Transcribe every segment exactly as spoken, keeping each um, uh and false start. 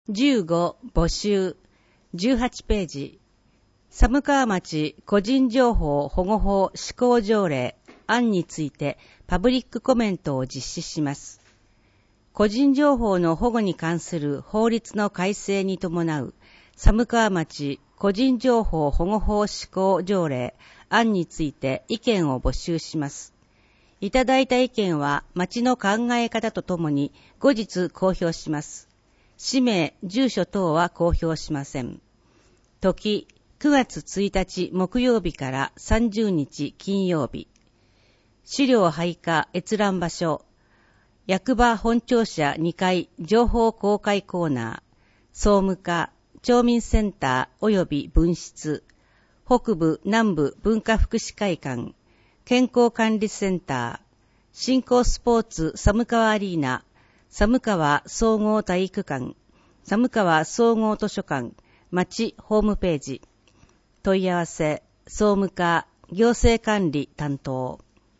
じゅうご募集じゅうはちページ寒川町個人情報保護法施行条例案についてパブリックコメントを実施します。個人情報の保護に関する法律の改正に伴う寒川町個人情報保護法施行条例案について意見を募集します。いただいた意見は町の考え方とともに後日公表します。氏名、住所等は公表しません。時、くがつついたち木曜日からさんじゅうにち金曜日。資料配下閲覧場所。役場本庁舎にかい情報公開コーナー。総務課、町民センター及び分室。北部南部文化福祉会館。健康管理センター。新興スポーツ寒川アリーナ。寒川総合体育館、寒川総合図書館、町ホームページ、問い合わせ、総務課、行政管理担当。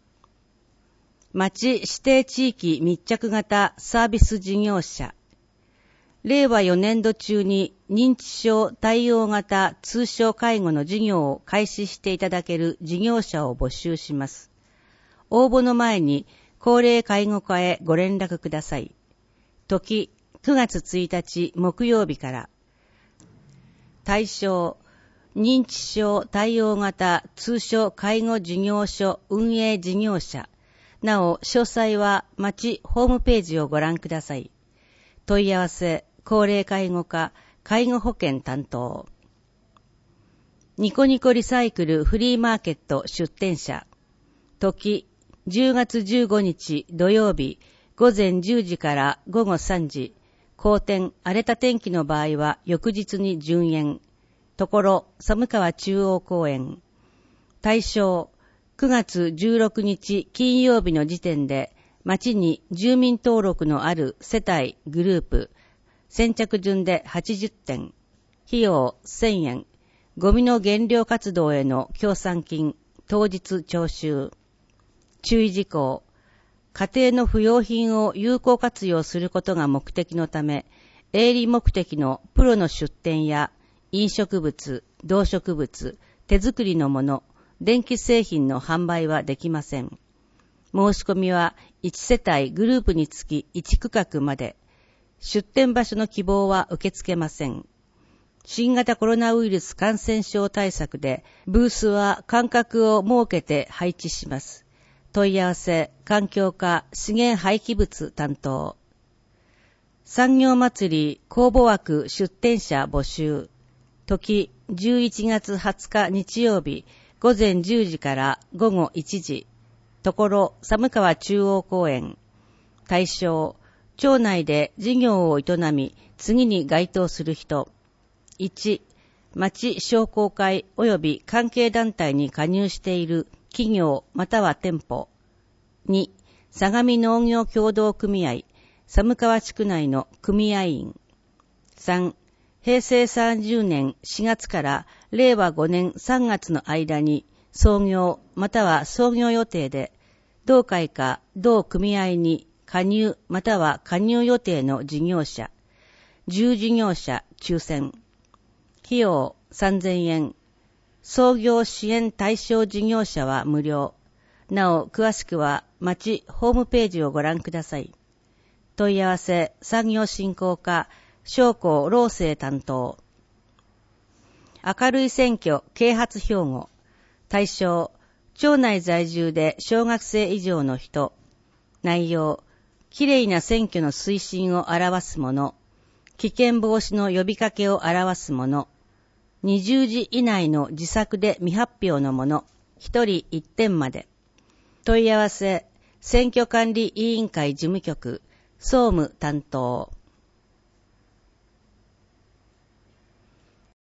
町指定地域密着型サービス事業者。れいわよねんど中に認知症対応型通所介護の事業を開始していただける事業者を募集します。応募の前に高齢介護課へご連絡ください。時、くがつついたち木曜日から。対象、認知症対応型通所介護事業所運営事業者。なお、詳細は町ホームページをご覧ください。問い合わせ、高齢介護課、介護保険担当。ニコニコリサイクルフリーマーケット出店者。時、じゅうがつじゅうごにち土曜日、午前じゅうじから午後さんじ、好天、荒れた天気の場合は翌日に順延。ところ、寒川中央公園。対象、くがつじゅうろくにち金曜日の時点で、町に住民登録のある世帯、グループ、先着順ではちじゅってん。費用せんえん。ゴミの減量活動への協賛金、当日徴収。注意事項。家庭の不用品を有効活用することが目的のため、営利目的のプロの出店や飲食物、動植物、手作りのもの、電気製品の販売はできません。申し込みはいちせたいグループにつきいちくかくまで、出店場所の希望は受け付けません。新型コロナウイルス感染症対策で、ブースは間隔を設けて配置します。問い合わせ、環境課、資源廃棄物担当。産業祭り、公募枠出店者募集。時、じゅういちがつはつか日曜日、午前じゅうじから午後いちじ。ところ、寒川中央公園。対象、町内で事業を営み、次に該当する人。いち、町商工会及び関係団体に加入している企業または店舗。に、相模農業協同組合、寒川地区内の組合員。さん、へいせいさんじゅうねんしがつかられいわごねんさんがつの間に創業または創業予定で、同会か同組合に加入または加入予定の事業者。じゅう事業者抽選。費用さんぜんえん。創業支援対象事業者は無料。なお、詳しくは町ホームページをご覧ください。問い合わせ、産業振興課、商工労政担当。明るい選挙啓発標語。対象、町内在住で小学生以上の人。内容、きれいな選挙の推進を表すもの。危険防止の呼びかけを表すもの。にじゅうじ以内の自作で未発表のもの、ひとりいってんまで。問い合わせ、選挙管理委員会事務局、総務担当。